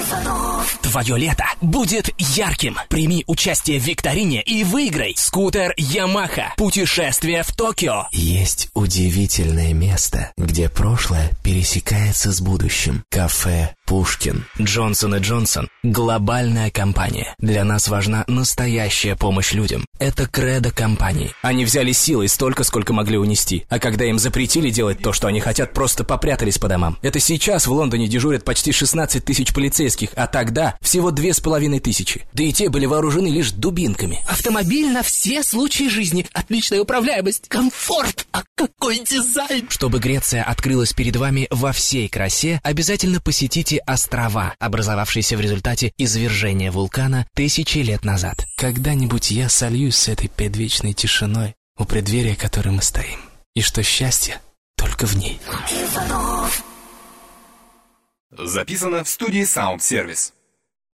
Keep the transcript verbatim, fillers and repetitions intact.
Твое лето будет ярким. Прими участие в викторине и выиграй скутер Yamaha. Путешествие в Токио. Есть удивительное место, где прошлое пересекается с будущим. Кафе Пушкин. Джонсон и Джонсон – глобальная компания. Для нас важна настоящая помощь людям. Это кредо компании. Они взяли силой столько, сколько могли унести. А когда им запретили делать то, что они хотят, просто попрятались по домам. Это сейчас в Лондоне дежурят почти шестнадцать тысяч полицейских, а тогда всего две с половиной тысячи. Да и те были вооружены лишь дубинками. Автомобиль на все случаи жизни. Отличная управляемость, комфорт. А какой дизайн! Чтобы Греция открылась перед вами во всей красе, обязательно посетите острова, образовавшиеся в результате извержения вулкана тысячи лет назад. Когда-нибудь я сольюсь с этой предвечной тишиной, у преддверия которой мы стоим. И что счастье только в ней. Записано в студии Sound Service.